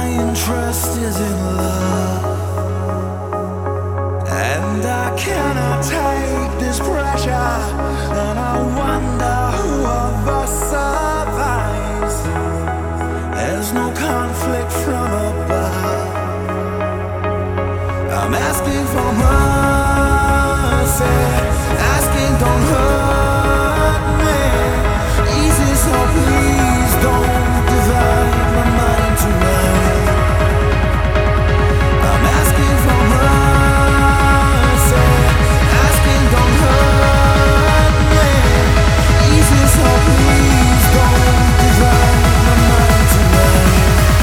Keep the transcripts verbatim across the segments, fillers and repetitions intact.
my interest is in love, and I cannot take this pressure, and I wonder who of us survives. There's no conflict from above. I'm asking for mercy, asking don't hurt me. Easy, so please don't divide my mind tonight. I'm asking for mercy, asking don't hurt me. Easy, so please don't divide my mind tonight.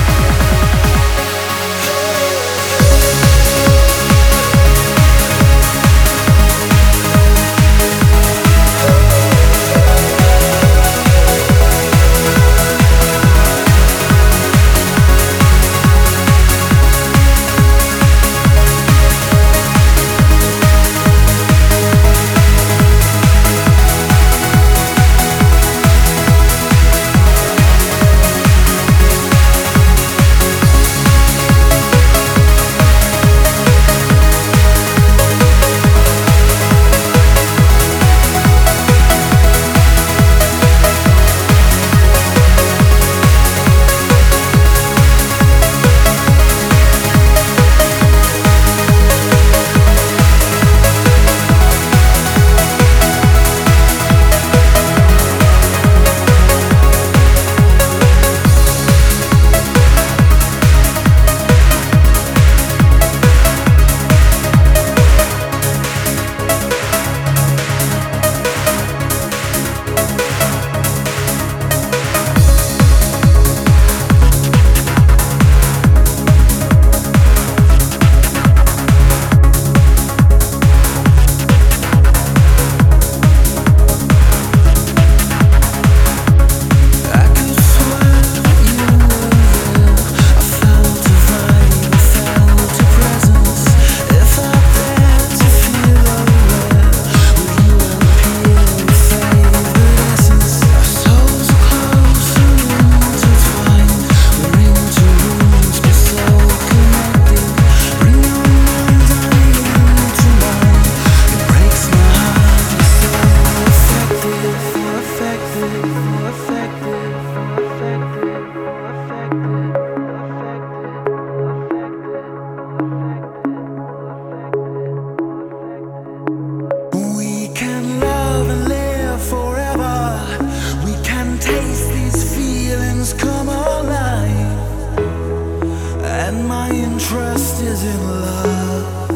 My interest is in love,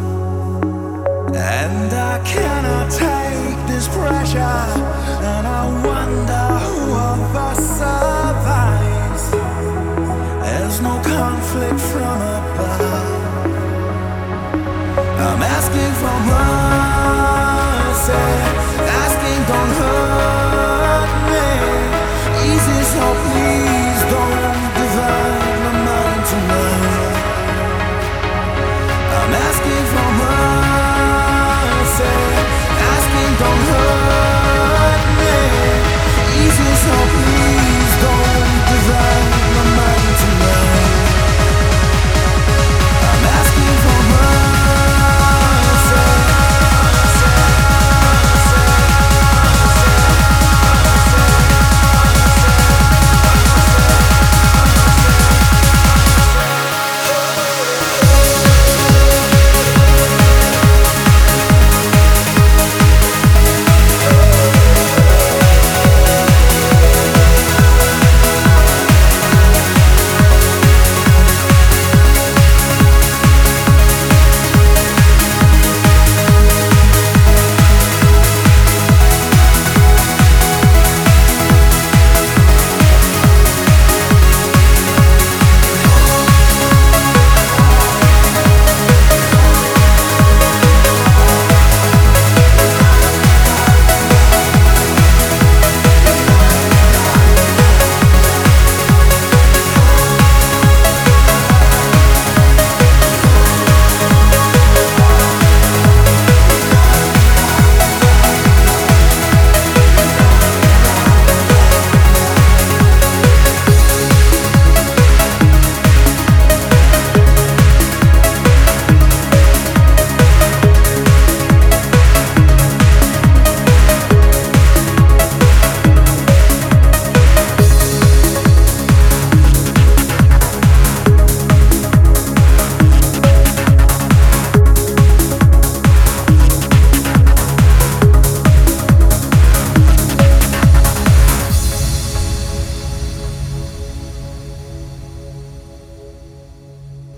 and I cannot take this pressure, and I wonder who of us survives. There's no conflict from above. I'm asking for more.